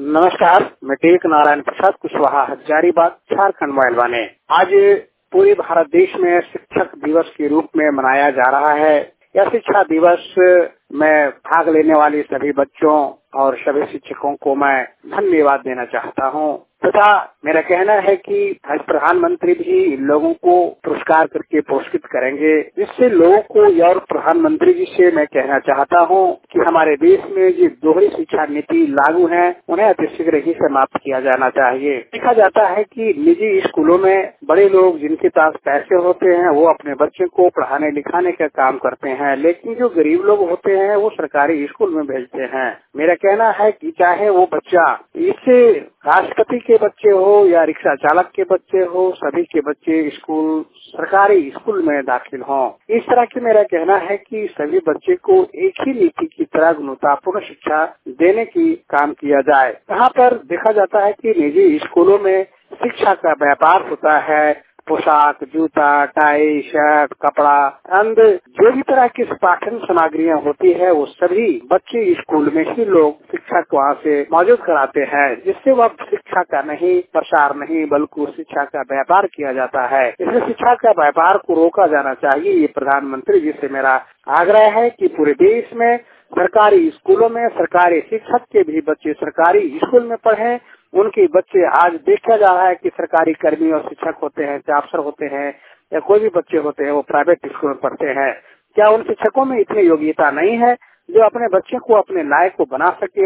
नमस्कार, मैं टेक नारायण प्रसाद कुशवाहा, हजारीबाग, झारखंड मोबाइल ने। आज पूरे भारत देश में शिक्षक दिवस के रूप में मनाया जा रहा है। यह शिक्षा दिवस में भाग लेने वाले सभी बच्चों और सभी शिक्षकों को मैं धन्यवाद देना चाहता हूं तथा मेरा कहना है कि आज प्रधानमंत्री भी लोगों को पुरस्कार करके पुरस्कृत करेंगे, जिससे लोगों को और प्रधानमंत्री जी से मैं कहना चाहता हूं कि हमारे देश में जो दोहरी शिक्षा नीति लागू है उन्हें अतिशीघ्र ही समाप्त किया जाना चाहिए। देखा जाता है कि निजी स्कूलों में बड़े लोग जिनके पास पैसे होते हैं वो अपने बच्चे को पढ़ाने लिखाने का काम करते हैं, लेकिन जो गरीब लोग होते हैं वो सरकारी स्कूल में भेजते हैं। मेरा कहना है कि चाहे वो बच्चा इससे राष्ट्रपति के बच्चे हो या रिक्शा चालक के बच्चे हो, सभी के बच्चे स्कूल सरकारी स्कूल में दाखिल हों। इस तरह की मेरा कहना है कि सभी बच्चे को एक ही नीति की तरह गुणवत्तापूर्ण शिक्षा देने की काम किया जाए। यहाँ पर देखा जाता है कि निजी स्कूलों में शिक्षा का व्यापार होता है। पोशाक, जूता, टाई, शर्ट, कपड़ा, अंद जो भी तरह की पाठन सामग्रियां होती है वो सभी बच्चे स्कूल में ही लोग शिक्षक वहाँ से मौजूद कराते हैं, जिससे वह शिक्षा का नहीं प्रसार नहीं बल्कि शिक्षा का व्यापार किया जाता है। इसलिए शिक्षा का व्यापार को रोका जाना चाहिए। ये प्रधानमंत्री जी से मेरा आग्रह है कि पूरे देश में सरकारी स्कूलों में सरकारी शिक्षक के भी बच्चे सरकारी स्कूल में पढ़ें। उनके बच्चे आज देखा जा रहा है कि सरकारी कर्मी और शिक्षक होते हैं, चाहे अफसर होते हैं या कोई भी बच्चे होते हैं वो प्राइवेट स्कूल में पढ़ते हैं। क्या उन शिक्षकों में इतनी योग्यता नहीं है जो अपने बच्चे को अपने लायक को बना सके